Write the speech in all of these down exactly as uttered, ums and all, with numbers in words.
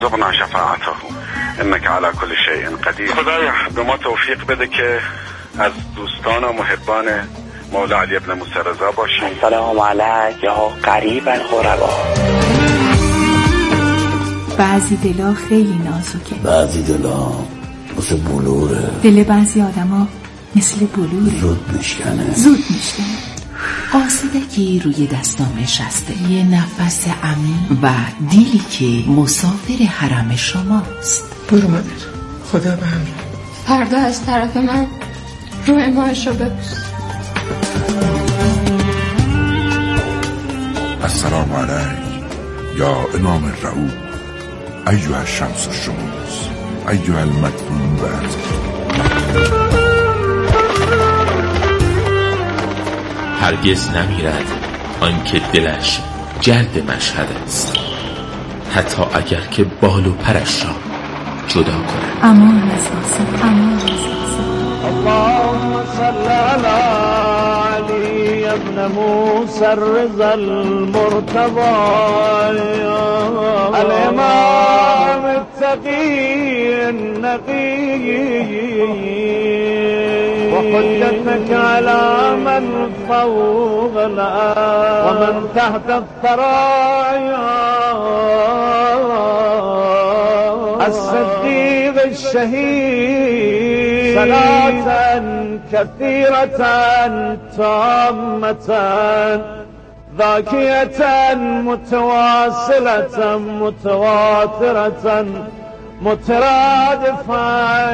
ارزقنا شفاعته انك على كل شيء قدیر. خدایا به ما توفیق بده که از دوستان و محبان مولا علی ابن موسی رضا باشیم. سلام علیک یا قریبا غربا. بعضی دلا خیلی نازکه، بعضی دلا مثل بلوره، دل بعضی آدما مثل بلوره، زود میشکنه زود میشکنه. قاصدکی روی دستام نشسته، یه نفس عمیق و دیلی که مسافر حرم شماست. برو مادر، خدا به همین. فردا از طرف من روی ماهش رو ببوس. السلام علیک یا امام الرعوب ایها الشمس الشموس ایها المدفون بعد. هرگز نمیرد آنکه دلش جلد مشهد است، حتی اگر که بال و پرش را جدا کند. امان از آسان، امان از آسان. اللهم صل علی علی ابن موسی الرضا المرتضی الامام التقی النقی وحجتك على من فوق الأرض ومن تحت الثرايا الصديق الشهيد صلاة كثيرة تامة ذاكية متواصلة متواترة مترادفة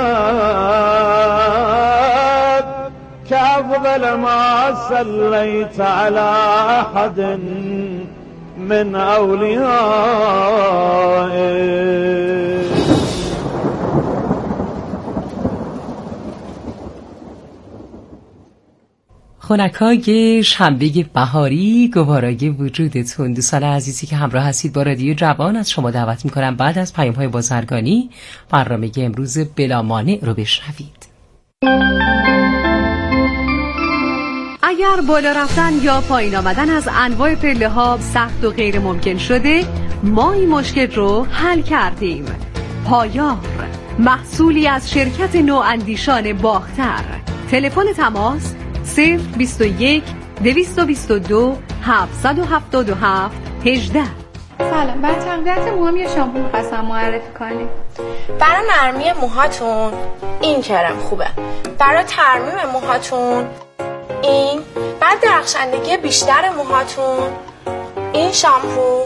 كأفضل ما صليت على أحد من أوليائك. خنکای شنبه بهاری گوارای وجودتون. دوستان عزیزی که همراه هستید با رادیو جوان، از شما دعوت میکنم بعد از پیام‌های بازرگانی برنامه امروز بلا مانع رو بشنوید. اگر بالا رفتن یا پایین آمدن از انواع پله ها سخت و غیر ممکن شده، ما این مشکل رو حل کردیم. پایار، محصولی از شرکت نواندیشان باختر. تلفن تماس صفر بیست و یک دویست و بیست و دو هفتصد و هفتاد و هفت هجده. سلام، برای تقویت موهام یه شامپو می‌خواستم معرفی کنیم. برای نرمی موهاتون این کرم خوبه. برای ترمیم موهاتون این. بعد درخشندگی بیشتر موهاتون این شامپو.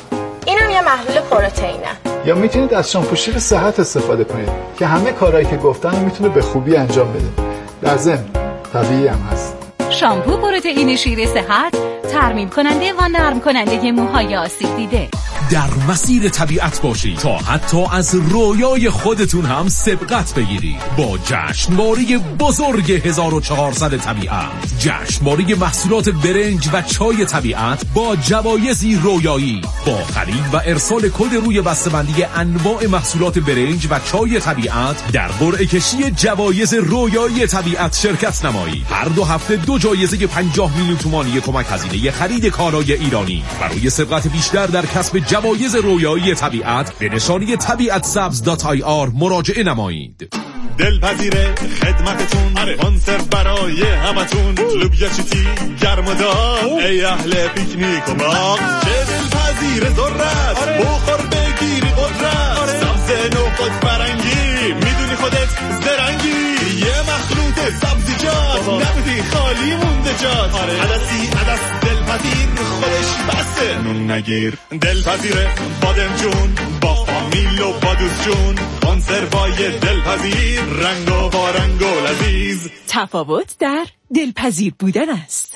اینم یه محلول پروتئینه. یا میتونید از شامپو شیر صحت استفاده کنید که همه کارهایی که گفتم میتونه به خوبی انجام بده. در ضمن طبیعی هم هست. شامپو پروتئین شیر صحت، ترمیم کننده و نرم کننده موهای آسیب دیده. در مسیر طبیعت باشید تا حتی از رویای خودتون هم سبقت بگیرید با جشنواره بزرگ هزار و چهارصد طبیعت. جشنواره محصولات برنج و چای طبیعت با جوایزی رویایی. با خرید و ارسال کد روی بسته‌بندی انواع محصولات برنج و چای طبیعت در قرعه کشی جوایز رویایی طبیعت شرکت نمایید. هر دو هفته دو جایزه پنجاه میلیون تومانی کمک هزینه خرید کالای ایرانی. برای سبقت بیشتر در کسب جوایز رویایی طبیعت به نشانی طبیعت سبز دات آی آر مراجعه نمایید. دلپذیره خدمتتون، کنسرو برای همتون، لوبیا چیتی گرم و داغ، ای اهل پیکنیک و باغ. چه دلپذیره ذرت، بخور بگیری قدرت، سبز نخود فرنگی، میدونی خودت زرنگی، یه مخلوط سبزیجات، نبودی خالی مونده جات. عدسی عدس دلپذیر خودش بسته نون نگیر. دلپذیره بادم جون با فامیل و بادوس جون، کنسروای دلپذیر رنگ و بارنگ و لذیذ. تفاوت در دلپذیر بودن است.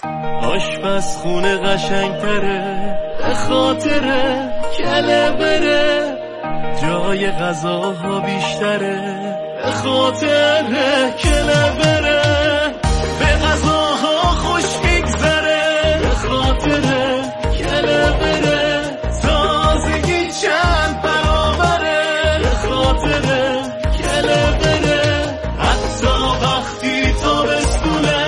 آشپز خونه قشنگتره به خاطر کله بره، جای غذاها بیشتره به خاطر کله بره، به غذاها خوش میگذره به خاطر کله بره، تازگی چند برابره به خاطر کله بره، حتی وقتی تابستونه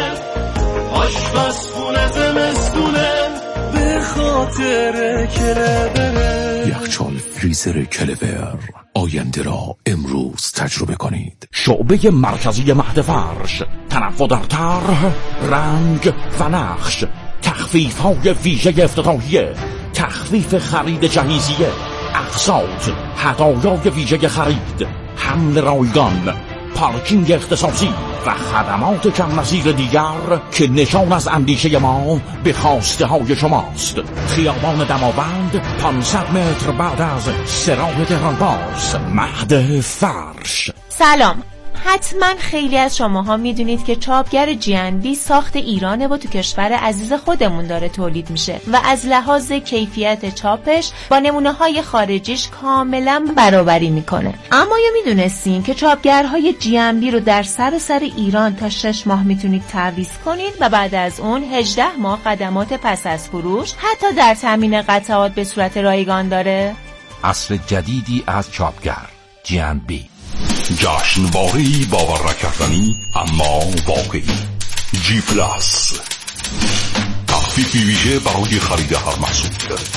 آشپز خونه زمستونه به خاطر کله بره. یخچال فریزر کلور. آینده را امروز تجربه کنید. شعبه مرکزی مهد فرش، تنوع در طرح، رنگ و نقش، تخفیف های ویژه افتتاحیه، تخفیف خرید جهیزیه، اقساط، هدایای ویژه خرید، حمل رایگان، پارکینگ اختصاصی و خدمات کم نظیر دیگر که نشان از اندیشه ما به خواسته های شماست. خیابان دماوند، پانصد متر بعد از سراح تهرانباز، مهد فرش. سلام. حتما خیلی از شماها میدونید که چاپگر جی ان بی ساخت ایرانه و تو کشور عزیز خودمون داره تولید میشه و از لحاظ کیفیت چاپش با نمونه های خارجیش کاملا برابری میکنه. اما یا میدونستین که چاپگرهای جی ان بی رو در سراسر ایران تا شش ماه میتونید تعویض کنید و بعد از اون هجده ماه خدمات پس از فروش حتی در تامین قطعات به صورت رایگان داره؟ عصر جدیدی از چاپگر جی ان بی. جشنواره‌ای باور نکردنی اما واقعی. جی پلاس، تخفیفی ویژه برای خرید هر محصول،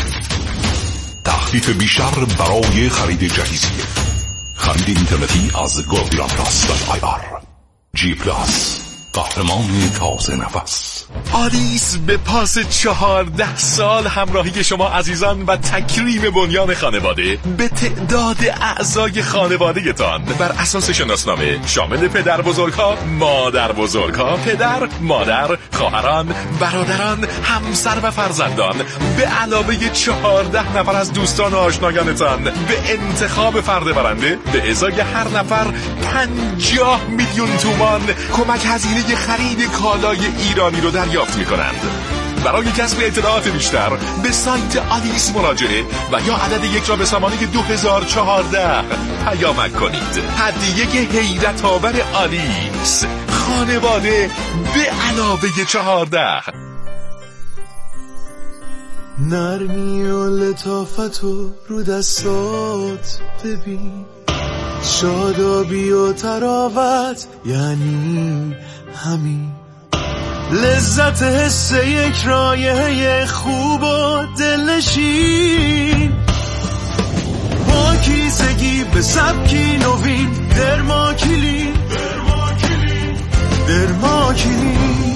تخفیف بیشتر برای خرید جهیزیه، خرید اینترنتی از گلگرام پلاس و آی آر. جی پلاس، قهرمان تازه نفس. آلیس به پاس چهارده سال همراهی شما عزیزان و تکریم بنیان خانواده به تعداد اعضای خانواده‌تان بر اساس شناسنامه شامل پدر بزرگها، مادر بزرگها، پدر، مادر، خواهران، برادران، همسر و فرزندان به علاوه چهارده نفر از دوستان و آشنایانتان به انتخاب فرد برنده به ازای هر نفر پنجاه میلیون تومان کمک هزینه خرید کالای ایرانی رو دریافت می‌کنند. برای کسب اطلاعات بیشتر به سایت آلیس مراجعه و یا عدد یک را به سامانه دو هزار و چهارده پیامک کنید. هدیه حیرت آور آلیس، خانواده به علاوه چهارده. نرمی و لطافت و رو دستات ببین، شادابی و تراوت یعنی همین، لذت حس یک رایحه خوب و دلنشین، پاکیزگی به سبکی نوین، درماکیلین درماکیلین.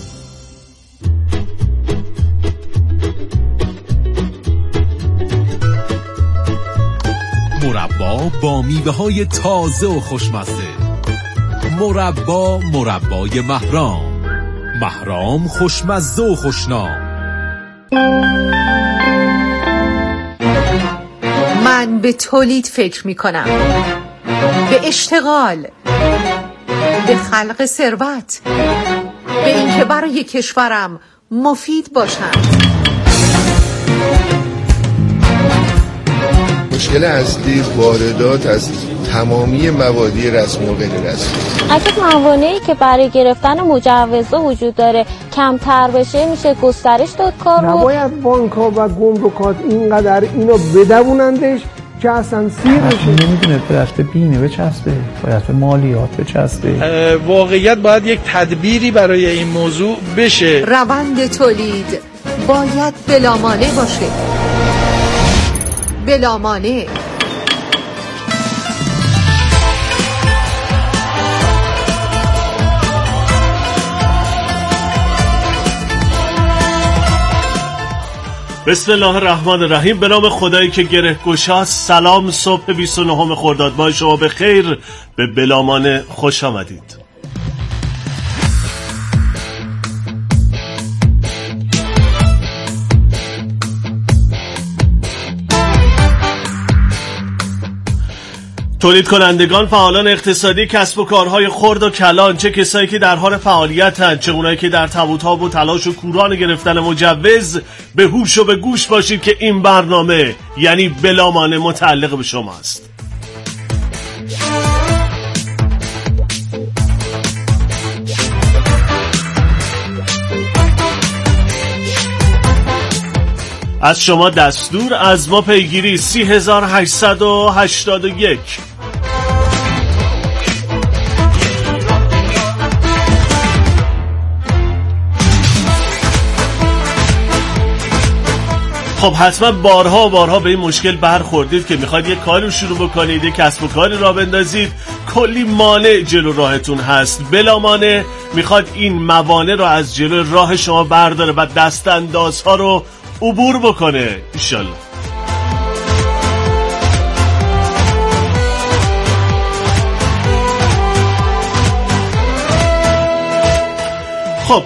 مربا با میوه های تازه و خوشمزه. مربا مربای مهرام. مهرام خوشمزه و خوشنام. من به تولید فکر می کنم، به اشتغال، به خلق ثروت، به اینکه برای کشورم مفید باشند. مشکل اصلی واردات از تمامی موادی رسمی و غیر رسمی. اگه موانعی که برای گرفتن مجوزها وجود داره کمتر بشه میشه گسترش داد کار رو. نباید بانک‌ها و گمرکات اینقدر اینو بدونندش که اصلا سیر بشه. نمیدونه به دست بیمه بچسبه، باید به مالیات بچسبه. واقعیت باید یک تدبیری برای این موضوع بشه. روند تولید باید بلامانع باشه، بلامانع. بسم الله الرحمن الرحیم. به نام خدایی که گره گشاست. سلام، صبح بیست و نهم خرداد ماه شما به خیر. به بلامانع خوش آمدید. تولید کنندگان، فعالان اقتصادی، کسب و کارهای خرد و کلان، چه کسایی که در حال فعالیتند، چه اونایی که در تبوتاب و تلاش و کوران گرفتن مجوز، به هوش و به گوش باشید که این برنامه یعنی بلامانع متعلق به شماست. از شما دستور، از ما پیگیری. سی هزار هشتصد و هشتاد و یک. خب حتما بارها و بارها به این مشکل برخوردید که میخواید یک کاری رو شروع بکنید، یک کسب و کاری را بندازید، کلی مانع جلو راهتون هست، بلا مانع میخواد این موانع رو از جلو راه شما برداره و دستاندازها رو عبور بکنه انشالله. خب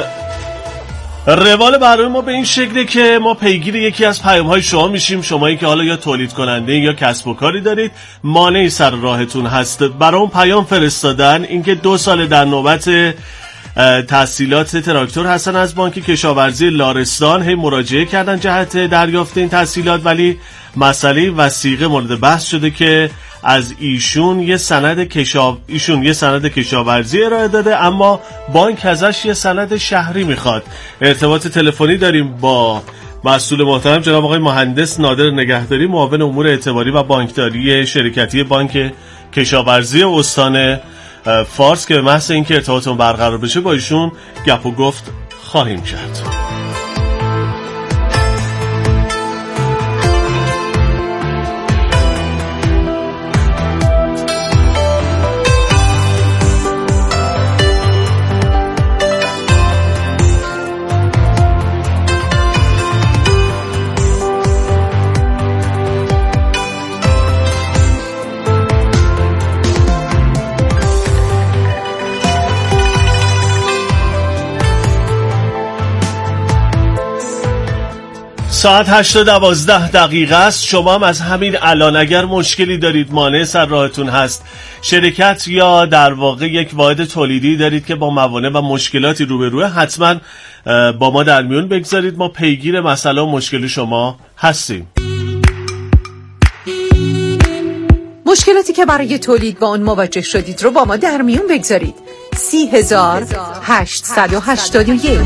روال برای ما به این شکله که ما پیگیر یکی از پیام‌های شما میشیم. شمایی که حالا یا تولید کننده یا کسب و کاری دارید، مانعی سر راهتون هست، برای اون پیام فرستادن اینکه دو سال در نوبت تحصیلات تراکتور هستن از بانک کشاورزی لارستان، هی مراجعه کردن جهت دریافت این تحصیلات، ولی مسئله وثیقه مورد بحث شده که از ایشون یه سند کشاو... ایشون یه سند کشاورزی ارائه داده، اما بانک ازش یه سند شهری میخواد. ارتباط تلفنی داریم با مسئول محترم جناب آقای مهندس نادر نگهداری، معاون امور اعتباری و بانکداری شرکتی بانک کشاورزی استان فارس، که به محض اینکه ارتباطمون برقرار بشه با ایشون گپ و گفت خواهیم کرد. ساعت هشت و دوازده دقیقه است. شما هم از همین الان اگر مشکلی دارید، مانع سر راهتون هست، شرکت یا در واقع یک واحد تولیدی دارید که با موانع و مشکلاتی روبروه، حتما با ما در میون بگذارید. ما پیگیر مسئله و مشکل شما هستیم. مشکلاتی که برای تولید با اون مواجه شدید رو با ما در میون بگذارید. سی هزار هشتصد و هشتاد و یک.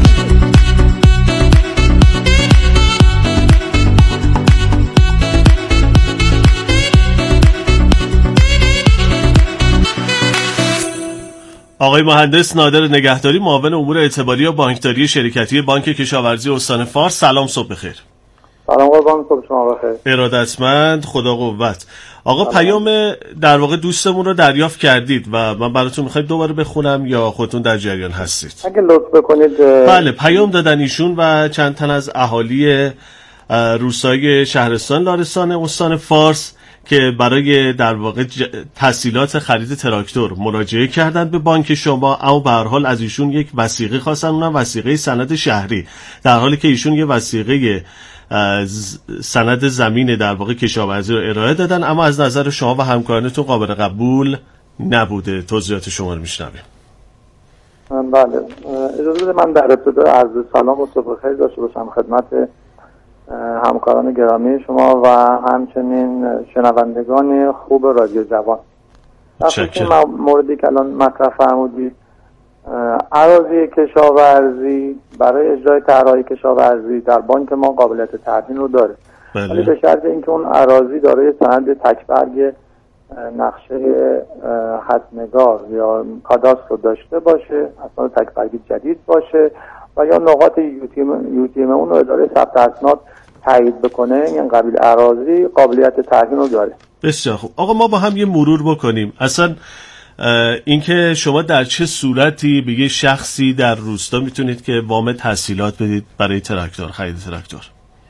آقای مهندس نادر نگهداری، معاون امور اعتباری و بانکداری شرکتی بانک کشاورزی استان فارس، سلام، صبح بخیر. سلام قربان، صبح شما بخیر. ارادتمند، خدا قوت. آقا پیام در واقع دوستمون رو دریافت کردید و من براتون میخواید دوباره بخونم یا خودتون در جریان هستید؟ اگه لطف بکنید. بله، پیام دادن ایشون و چند تن از اهالی روستای شهرستان لارستان استان فارس که برای در واقع تحصیلات خرید تراکتور مراجعه کردن به بانک شما، اما به هر حال از ایشون یک وثیقه خواستن، اونم وثیقه سند شهری، در حالی که ایشون یه وثیقه سند زمین در واقع کشاورزی رو ارائه دادن، اما از نظر شما و همکارانتون قابل قبول نبوده. توضیحات شما رو میشنویم. بله، اجازه بده من در ابتدا عرض سلام و صبح خیر داشته باشم خدمت همکاران گرامی شما و همچنین شنوندگان خوب رادیو جوان. در موردی که الان مطرح فرمودید، اراضی کشاورزی برای اجرای طرح‌های کشاورزی در بانک ما قابلیت ترمیم رو داره، ولی به شرط اینکه اون اراضی دارای سند تکبرگ نقشه ختمگار یا کاداستر رو داشته باشه، اسناد تکبرگی جدید باشه و یا نقاط یوتیم اون رو اداره ثبت اسناد تایید بکنه. این قبیل اراضی قابلیت ترمیم رو داره. بسیار خوب. آقا ما با هم یه مرور بکنیم. اصلا اینکه شما در چه صورتی به یه شخصی در روستا میتونید که وام تحصیلات بدید برای تراکتور، خرید تراکتور؟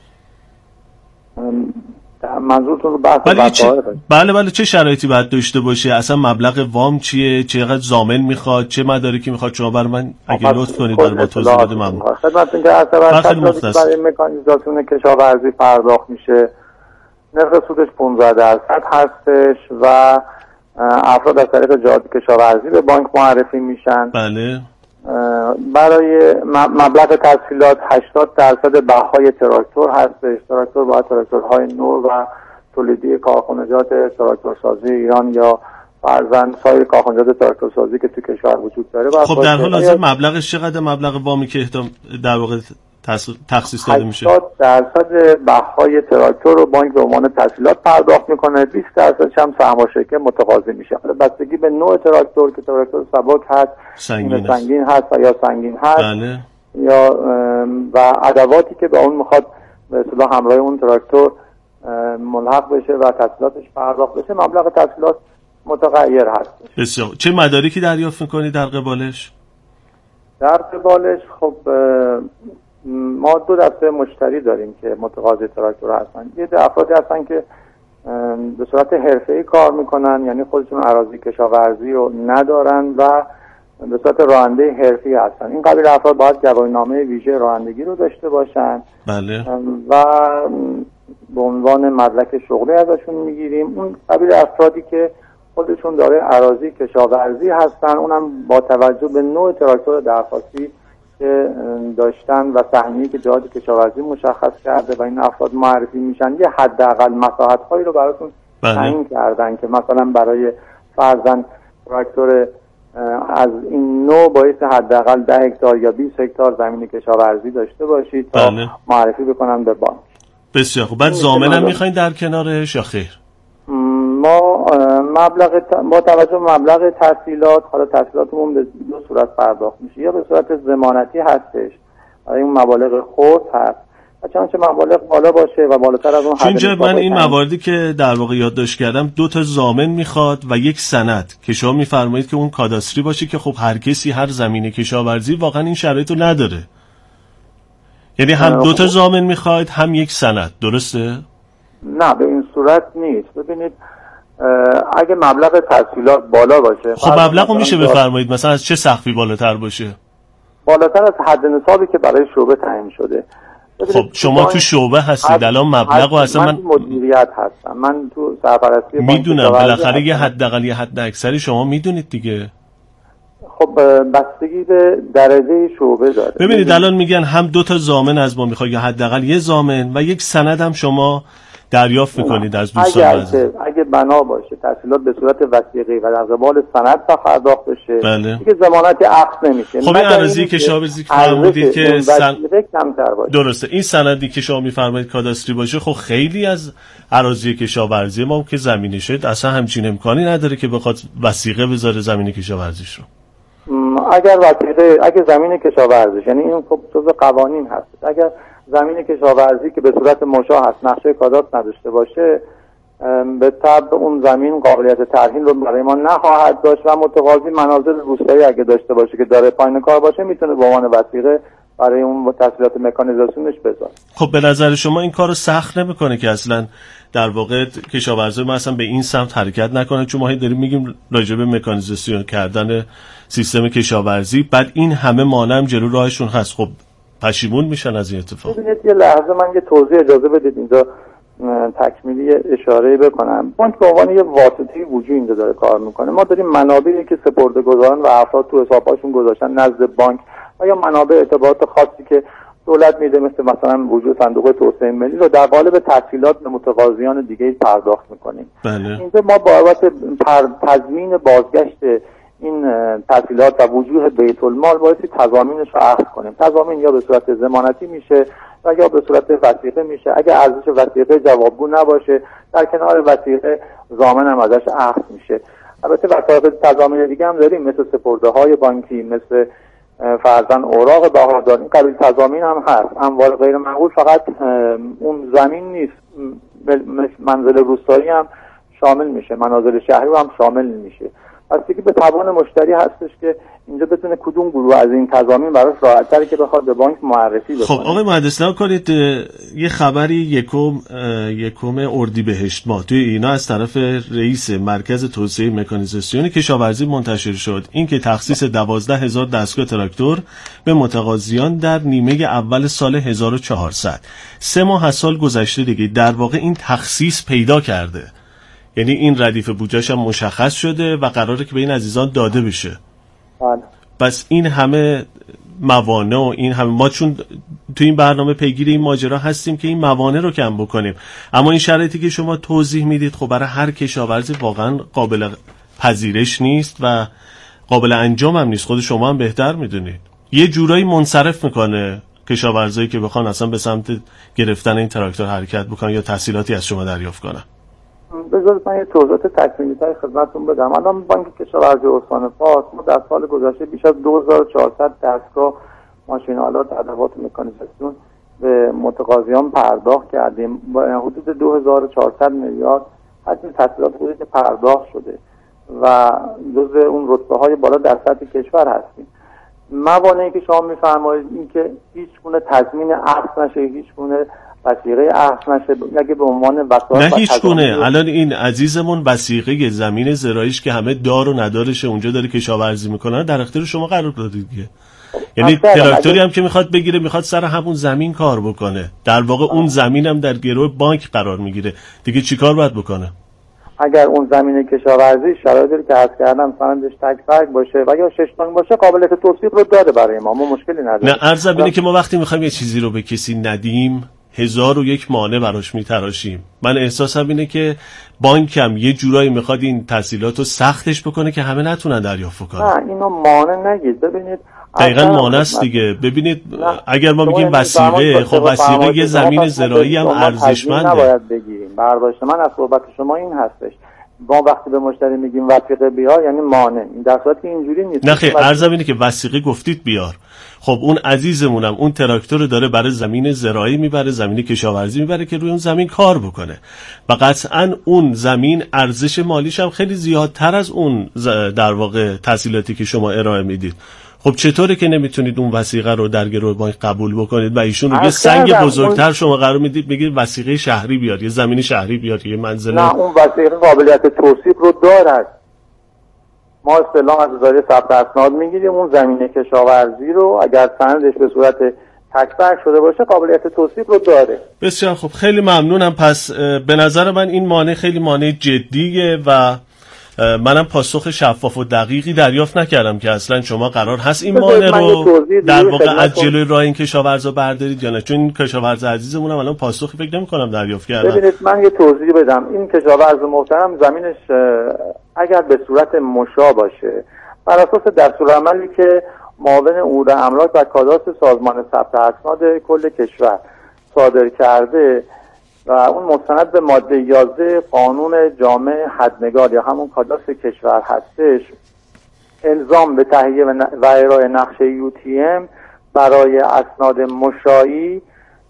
منظورتون رو بحث بله چه... بله بله چه شرایطی باید داشته باشه؟ اصلا مبلغ وام چیه؟ چقدر ضامن میخواد؟ چه مدارکی میخواد؟ شما برای من اگه لطف کنید برای ما توضیح بده ممنون. خدمتتون که اصلا برای مکانیزاسیون کشاورزی پرداخت میشه، نرخ سودش پانزده درصد هستش و افراد از طریق جهاد کشاورزی به بانک معرفی میشن. بله. برای مبلغ تسهیلات هشتاد درصد بهای تراکتور هستش. تراکتور باید تراکتورهای نو و تولیدی کارخانجات تراکتورسازی ایران یا فرضاً سایر کارخانجات تراکتورسازی که تو کشور وجود داره. خب در حال حاضر مبلغش چقدر؟ مبلغ وامی که احتمال در واقع تخصیص داده میشه؟ هشتاد درصد بهای تراکتور رو بانک به عنوان تسهیلات پرداخت میکنه، بیست درصد هم سهام شرکت متقاضی میشه. بستگی به نوع تراکتور که تراکتور سبک هست، سنگین, سنگین هست و یا سنگین هست، بله. یا و ادواتی که به اون میخواد به اصطلاح همراه اون تراکتور ملحق بشه و تسهیلاتش پرداخت بشه، مبلغ تسهیلات متغیر هست. بسیار. چه مدارکی دریافت میکنی در قبالش؟ در قبالش خب ما دو دسته مشتری داریم که متقاضی تراکتور هستن. یه ده افرادی هستن که به صورت حرفه‌ای کار میکنن، یعنی خودشون اراضی کشاورزی رو ندارن و به صورت راننده حرفی هستن. این قبیل افراد باید گواهینامه ویژه رانندگی رو داشته باشن. بله. و به عنوان مدرک شغلی ازشون میگیریم. اون قبیل افرادی که خودشون داره اراضی کشاورزی هستن، اونم با توجه به نوع تراکتور درخواستی که داشتن و سهمیه‌ای که جهاد کشاورزی مشخص کرده و این افراد معرفی میشن، یه حداقل مساحت‌هایی رو براتون تعیین کردن که مثلا برای فرضاً تراکتور از این نوع باعث حداقل ده هکتار یا بیست هکتار زمین کشاورزی داشته باشید تا بله. معرفی بکنم به بانک. بسیار خوب. بعد ضامن هم میخواین در کنارش یا خیر؟ ما مبلغ ت... با توجه به مبلغ تسهیلات، حالا تسهیلاتمون به دو صورت پرداخت میشه، یا به صورت ضمانتی هستش برای اون مبالغ خرد هست و چنانچه مبالغ بالا باشه و بالاتر از اون حد. چون من این مواردی که در واقع یادداشت کردم دو تا ضامن میخواد و یک سند که شما میفرمایید که اون کاداستری باشه، که خب هر کسی هر زمین کشاورزی واقعا این شرایطو نداره. یعنی هم دو تا ضامن میخواید هم یک سند، درسته؟ نه به این صورت نیست. ببینید اگه مبلغ تسهیلات بالا باشه، خب مبلغو میشه بفرمایید مثلا از چه سقفی بالاتر باشه؟ بالاتر از حد نصابی که برای شعبه تعیین شده. خب شما تو شعبه هستید الان مبلغو اصلا من مدیریت هستم، من تو سرپرستی میدونم، بالاخره یه حداقل یه حد اکثری شما میدونید دیگه. خب بستگی به درجه شعبه داره. ببینید الان میگن هم دو تا ضامن از ما میخواد یا حداقل یه ضامن و یک سند هم شما دریافت میکنید از دوستان اگه اگه بنا باشه تسهیلات به صورت وثیقی و در قبال سند پرداخت بشه، بله. دیگه ضمانتی عقد نمیشه. خب این اراضی کشاورزی که فرمودید که سن... کمتر باشه. درسته. این سندی که شما میفرمایید کاداستری باشه، خب خیلی از اراضی کشاورزی ما که زمینشه اصلا همچین امکانی نداره که بخواد وثیقه بذاره زمین کشاورزیش رو. اگر وثیقه اگه زمین کشاورزی، یعنی این خب جزء قوانین هست، اگر زمین کشاورزی که به صورت مشاع هست نقشه کاداست نداشته باشه، به طبع اون زمین قابلیت ترهین رو برای ما نخواهد داشت و متقاضی منازل روستایی اگه داشته باشه که داره پایین کار باشه میتونه به عنوان وثیقه برای اون تسهیلات مکانیزاسیونش بذاره. خب به نظر شما این کارو سخت نمیکنه که اصلا در واقع کشاورزی ما اصلا به این سمت حرکت نکنه؟ چون ما داریم میگیم راجع به مکانیزاسیون کردن سیستم کشاورزی، بعد این همه مانع جلو راهشون هست. خب پشیمون میشن از این اتفاق. ببینید یه لحظه من یه توضیح اجازه بدید اینجا تکمیلی اشاره بکنم. بانک به عنوان یه واسطه‌ای وجود اینجا داره کار میکنه. ما داریم منابعی که سپرده‌گذاران و افراد تو حساب‌هاشون گذاشتن نزد بانک و یا منابع ارتباطات خاصی که دولت میده مثل مثلا وجود صندوق توسعه ملی رو در قالب تسهیلات به متقاضیان دیگه پرداخت میکنیم. بله. اینجا ما بابت تضمین بازگشت این تسهیلات و وجوه بیت المال بایستی تضامینش رو عقد کنیم. تضامین یا به صورت ضمانتی میشه و یا به صورت وثیقه میشه. اگه ارزش وثیقه جوابگو نباشه در کنار وثیقه ضامن هم ازش عقد میشه. البته وثایق تضامین دیگه هم داریم مثل سپرده‌های بانکی، مثل فرضاً اوراق بهادار، این قبیل تضامین هم هست. اموال غیر منقول فقط اون زمین نیست، منزل روستایی هم شامل میشه، منازل شهری هم شامل میشه. بستگی به توان مشتری هستش که اینجا بتونه کدوم گروه از این تضامین براش راحت‌تره که بخواد به بانک معرفی بکنه. خب آقای مهندس نگاه کنید، یه خبری یکم یکم اردیبهشت ماه توی اینا از طرف رئیس مرکز توسعه مکانیزاسیون کشاورزی منتشر شد، این که تخصیص دوازده هزار دستگاه تراکتور به متقاضیان در نیمه اول سال هزار و چهارصد. سه ماه از سال گذشته دیگه در واقع این تخصیص پیدا کرده، یعنی این ردیف بودجه‌ش هم مشخص شده و قراره که به این عزیزان داده بشه. بله. بس این همه موانع و این همه، ما چون تو این برنامه پیگیر این ماجرا هستیم که این موانع رو کم بکنیم، اما این شرایطی که شما توضیح میدید خب برای هر کشاورزی واقعا قابل پذیرش نیست و قابل انجام هم نیست. خود شما هم بهتر میدونید. یه جورایی منصرف میکنه کشاورزایی که بخوان اصلا به سمت گرفتن این تراکتور حرکت بکنن یا تحصیلاتی از شما دریافت کنن. بذارید من یه توضیحات تکمیلی‌تر خدمتتون بدم. الان بانک کشاورزی استان فارس ما در سال گذشته بیش از دو هزار و چهارصد دستگاه ماشین‌آلات ادوات مکانیزاسیون به متقاضیان پرداخت کردیم. حدود دو هزار و چهارصد میلیارد حجم تسهیلات بوده که پرداخت شده و جزء اون رتبه های بالا در سطح کشور هستیم. موانعی که شما میفرمایید این که هیچ گونه تضمین اخذ نشه، هیچ گونه وثیقه اخذ نشه، اگه به عنوان وسایل نه هیچ گونه. الان این عزیزمون وثیقه زمین زراعیش که همه دار و ندارش اونجا داره کشاورزی میکنن در اختیار شما قرار دادید دیگه. یعنی تراکتوری هم که میخواد بگیره میخواد سر همون زمین کار بکنه، در واقع اون زمین هم در گروه بانک قرار میگیره دیگه، چیکار باید بکنه؟ اگر اون زمین کشاورزی شرایطی که عرض کردم سندش تک برگ باشه و یا شش تانگ باشه قابلیت توصیف رو داره برای ما، ما مشکلی نداره. نه عرض اینه که ما وقتی میخوایم یه چیزی رو به کسی ندیم هزار و یک مانع براش میتراشیم. من احساسم اینه که بانکم یه جورایی میخواد این تسهیلات رو سختش بکنه که همه نتونن دریافت کنن. نه اینو مانع نگید. ببینید دقیقاً مانع است دیگه. ببینید اگر ما میگیم وثیقه، خب وثیقه یه زمین زراعی هم ارزشمنده. نباید بگیریم. برداشت من از صحبت شما این هستش. ما وقتی به مشتری میگیم وثیقه بیار یعنی مانع، این در صورتی که اینجوری نیست. نه خیر، عرضم اینه که وثیقه گفتید بیار. خب اون عزیزمونم اون تراکتور داره برای زمین زراعی میبره، زمین کشاورزی میبره که روی اون زمین کار بکنه و قطعاً اون زمین ارزش مالیش هم خیلی زیادتر از اون در واقع تسهیلاتی که شما ارائه میدید. خب چطوره که نمیتونید اون وثیقه رو در گروه بانک قبول بکنید و ایشون رو یه سنگ بزرگتر اون... شما قرار میدید بگید وثیقه شهری بیار، یه زمین شهری بیار، یه منزل. نه اون وثیقه قابلیت توصیف رو دارد. ما استعلام از اداره ثبت اسناد میگیریم، اون زمین کشاورزی رو اگر سندش به صورت تک برگ شده باشه قابلیت توصیف رو داره. بسیار خب، خیلی ممنونم. پس به نظر من این مانع خیلی مانع جدیه و منم پاسخ شفاف و دقیقی دریافت نکردم که اصلا شما قرار هست این مانع رو در واقع از جلوی راه این کشاورزا بردارید یا نه، چون این کشاورز عزیزمون هم الان پاسخی فکر نمی‌کنم دریافت کردم. ببینید من یه توضیح بدم. این کشاورز محترم زمینش اگر به صورت مشا باشه بر اساس دستورالعملی که معاون امور املاک و کاداست سازمان ثبت اسناد کل کشور صادر کرده و اون مستند به ماده یازده قانون جامع حدنگار یا همون کاداست کشور هستش، الزام به تهیه و ارائه نقشه یو تی ام برای اسناد مشایی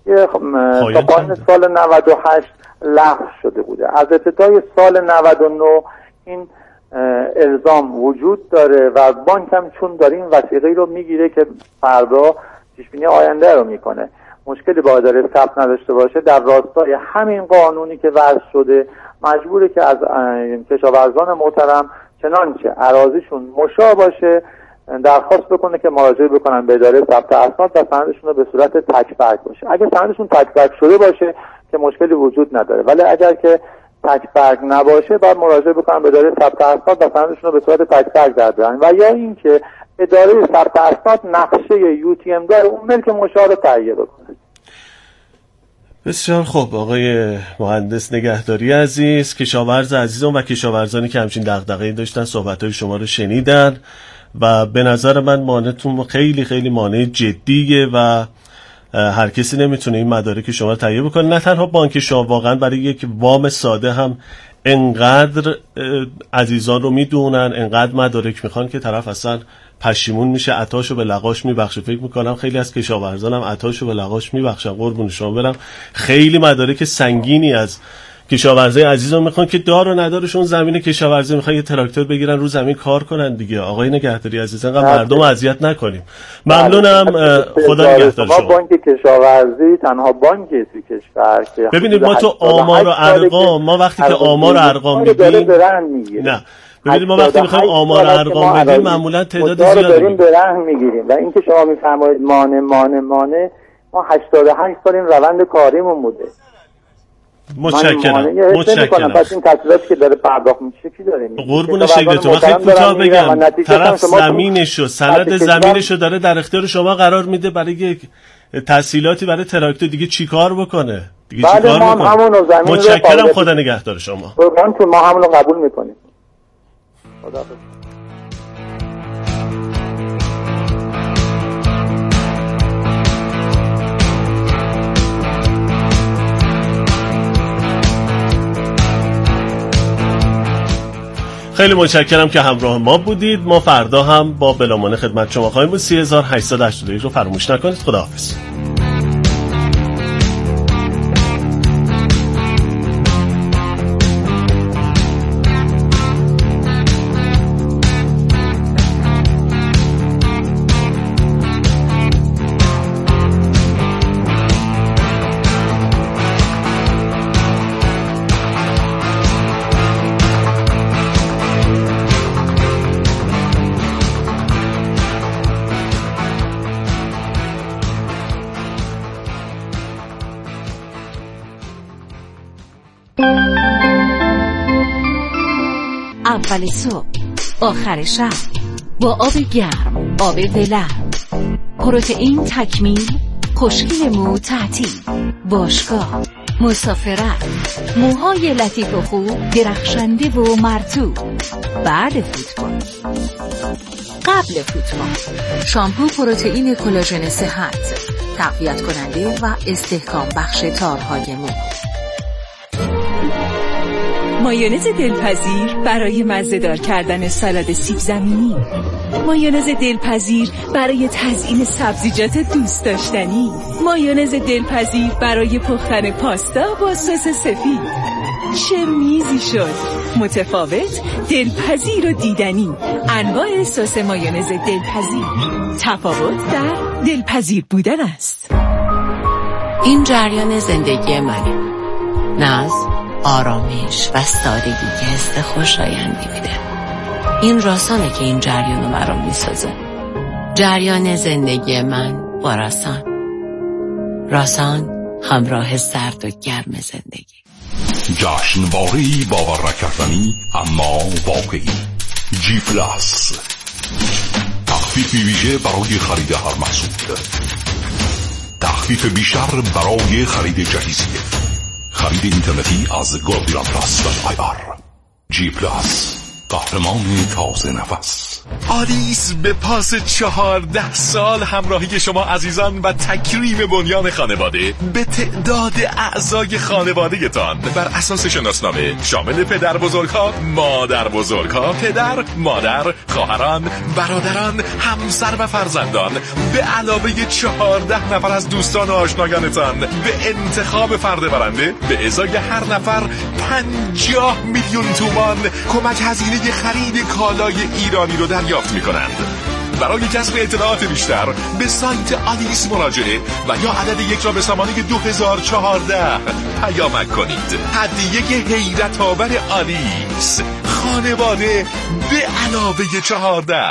تا پایان سال نود و هشت لغو شده بوده. از ابتدای سال نود و نه این الزام وجود داره و بانک هم چون داره این وثیقه رو میگیره که فردا پیشبینی آینده رو میکنه، مشکلی با اداره ثبت نداشته باشه، در راستای همین قانونی که وضع شده مجبوره که از کشاورزان محترم چنانچه اراضیشون مشا باشه درخواست بکنه که مراجعه بکنن به اداره ثبت اسناد و سندشون رو به صورت تک برگ باشه. اگه سندشون تک برگ شده باشه که مشکلی وجود نداره، ولی اگر که تک برگ نباشه باید مراجعه بکنن به اداره ثبت اسناد و سندشون رو به صورت تک برگ در بیارن و یا اینکه اداره ثبت اسناد نقشه یو تی ام داره اون ملک مشا رو تهیه بکنه. بسیار خوب آقای مهندس نگهداری عزیز، کشاورز عزیزم و کشاورزانی که همچین دغدغه‌ای داشتن صحبت‌های شما رو شنیدن و به نظر من مانعتون خیلی خیلی مانع جدیه و هر کسی نمیتونه این مدارک شما رو تهیه بکنه. نه تنها بانک شما، واقعا برای یک وام ساده هم انقدر عزیزان رو میدونن، انقدر مدارک میخوان که طرف اصلا پشیمون میشه، عطاشو به لقاش میبخشه. فکر میکنم خیلی از کشاورزانم عطاشو به لقاش میبخشن. قربون شما برم، خیلی مدارک سنگینی از کشاورزای عزیزان میخوان که دار و ندارشون زمین کشاورزی میخوان یه تراکتور بگیرن رو زمین کار کنن دیگه. آقای نگهداری عزیز، انقدر مردم اذیت نکنیم. ممنونم، خدا نگهدار شما. ما بانک کشاورزی تنها بانکی تو کشور که ببینید ما تو آمار و ارقام، ما وقتی که آمار و ارقام میدیم نه ببینید ما وقتی میخوایم آمار و ارقام بدیم معمولا تعداد زیادی داریم به رهن میگیریم و اینکه شما میفرمایید مانع مانع مانع، ما هشتاد و هشت سال این روند کاریمون بوده. متشکرم متشکرم. پس این تسهیلاتی که داره پرداخت میشه چی داره میشه؟ قربون شکلتون. وقتی کوتاه بگم طرف زمینشو سند زمینشو داره در اختیار شما قرار میده برای یک تسهیلاتی برای تراکتور، دیگه چیکار بکنه؟ دیگه چیکار بکنه؟ متشکرم، خدا نگهدار شما. قربان تو ما همون رو قبول میکنیم. خدا حافظ. خیلی متشکرم که همراه ما بودید. ما فردا هم با بلامانه خدمت شما خواهیم بود. سه هزار و هشتصد و هشتاد و یک رو فراموش نکنید. خداحافظ. اول صبح، آخر شب، با آب گرم، آب ولرم، پروتئین تکمیل، خشکی مو تعطیل، باشگاه، مسافرت، موهای لطیف و خوب، درخشنده و مرطوب، بعد فوتبال، قبل فوتبال، شامپو پروتئین کلاژن صحت، تقویت کننده و استحکام بخش تارهای مو. مایونز دلپذیر برای مزه‌دار کردن سالاد سیب زمینی. مایونز دلپذیر برای تزیین سبزیجات دوست داشتنی. مایونز دلپذیر برای پختن پاستا با سس سفید. چه میزی شد، متفاوت، دلپذیر و دیدنی. انواع سس مایونز دلپذیر، تفاوت در دلپذیر بودن است. این جریان زندگی منه. نظم، آرامش و سادگی که حس خوشایندی میده. این راسانه که این جریان رو برام میسازه. جریان زندگی من با راسان. راسان همراه سرد و گرم زندگی. جشنواره‌ای باور نکردنی اما واقعی. جی پلاس، تخفیف ویژه برای خرید هر محصول، تخفیف بیشتر برای خرید جهیزیه، خرید اینترنتی از گلدیران پلاس دات آی آر. جی پلاس، قهرمان تازه نفس. آلیس به پاس چهارده سال همراهی شما عزیزان و تکریم بنیان خانواده به تعداد اعضای خانواده‌تان بر اساس شناسنامه شامل پدر بزرگها، مادر بزرگها، پدر، مادر، خواهران، برادران، همسر و فرزندان به علاوه چهارده نفر از دوستان و آشنایانتان به انتخاب فرد برنده به ازای هر نفر پنجاه میلیون تومان کمک هزینه خرید کالای ایرانی رو دریافت می‌کنند. برای کسب اطلاعات بیشتر به سایت آلیس مراجعه و یا عدد یک را به سامانه دو هزار و چهارده پیامک کنید. هدیه حیرت آور آلیس، خانواده به علاوه چهارده.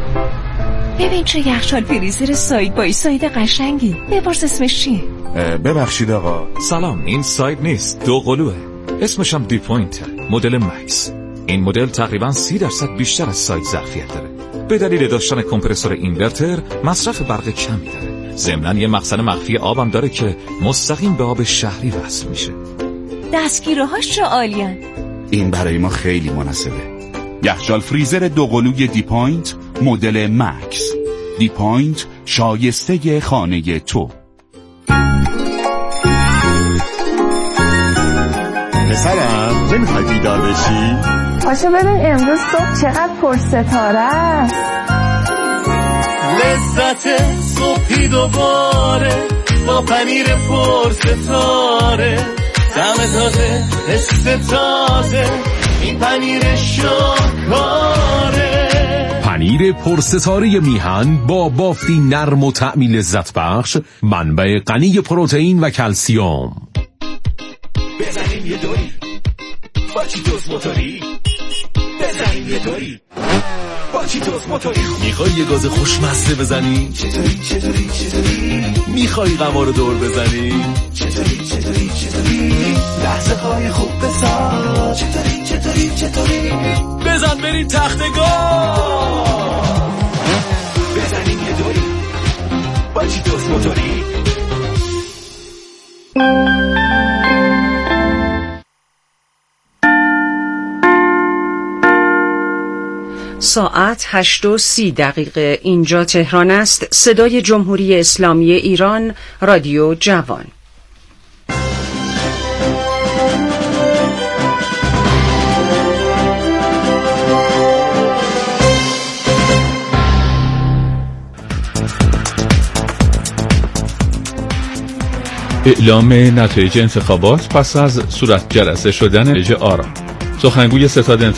ببین چه یخچال فریزر ساید بای ساید قشنگی. بپرس اسمش چیه؟ ببخشید آقا. سلام، این ساید نیست، دو قلوه. اسمش هم دی پوینت، مدل مکس. این مدل تقریباً سی درصد بیشتر از سایت ظرفیت داره. به دلیل داشتن کمپرسور اینورتر مصرف برق کمی داره. ضمناً یه مخزن مخفی آبم داره که مستقیم به آب شهری وصل میشه. دستگیره‌هاش چه عالیان. این برای ما خیلی مناسبه. یخچال فریزر دو قلوی دی پوینت مدل مکس. دی پوینت، شایسته خانه تو. پسرم نمیخوای بیدار بشی؟ پاشو ببین امروز صبح چقدر پر ستاره است. لذت صبحی دوباره با پنیر پر ستاره، طعم تازه، حس تازه، این پنیر شاهکاره. پنیر پرستاره میهن با بافتی نرم و طعمی لذت بخش، منبع غنی پروتئین و کلسیم. بزنیم یه دوری با چیتوس موتوری، بزنیم یه دوری با چیتوس موتوری. میخوای یه گاز خوشمزه بزنی؟ چطوری چطوری چطوری؟ میخوای قمار دور بزنی؟ چطوری چطوری چطوری؟ لحظه های خوب بساز. چطوری چطوری چطوری؟ بزن بریم تختگاه، بزنیم یه دوری با چیتوس موتوری. ساعت هشت و سی دقیقه. اینجا تهران است. صدای جمهوری اسلامی ایران، رادیو جوان. اعلام نتایج انتخابات پس از صورت جلسه شدن رژه آرا. سخنگوی ستاد